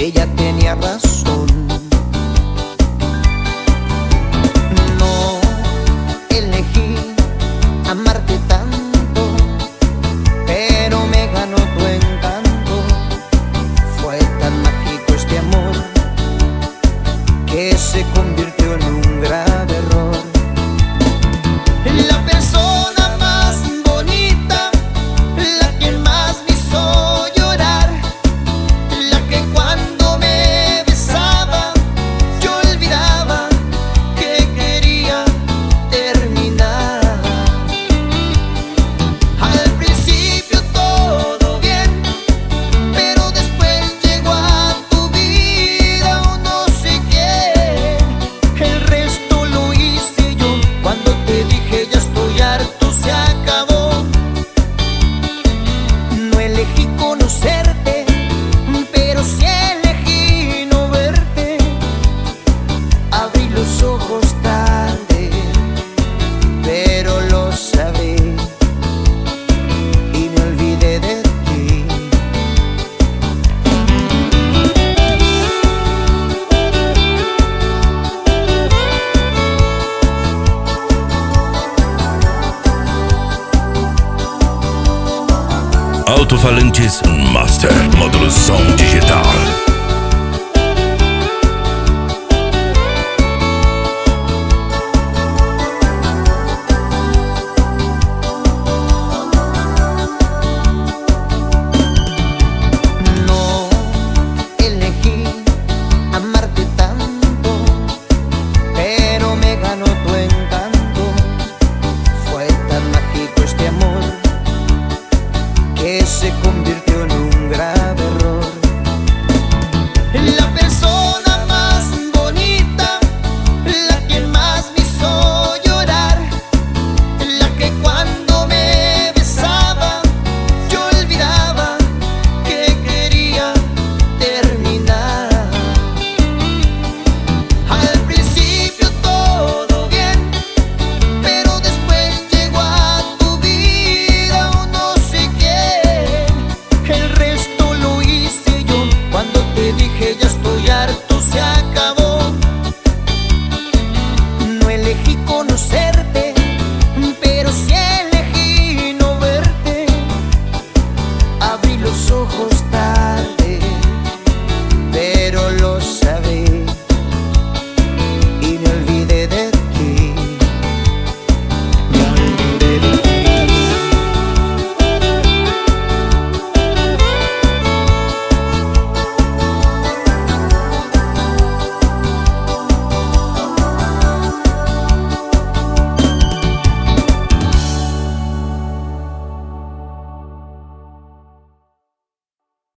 ella tenía razón. No elegí amarte tanto, pero me ganó tu encanto. Fue tan mágico este amor que se convirtió en un grave error. La persona más bonita, la que más me hizo llorar, la que cuando me besaba yo olvidaba que quería terminar. Al principio todo bien, pero después llegó a tu vida un no sé quién. El resto lo hice yo. Cuando te dije ya estoy harto, se acabó. No elegí conocerte, pero sí elegí no verte. Abrí los ojos tarde, pero lo sabí y me olvidé de ti. Alto-falantes Master Módulo Sound.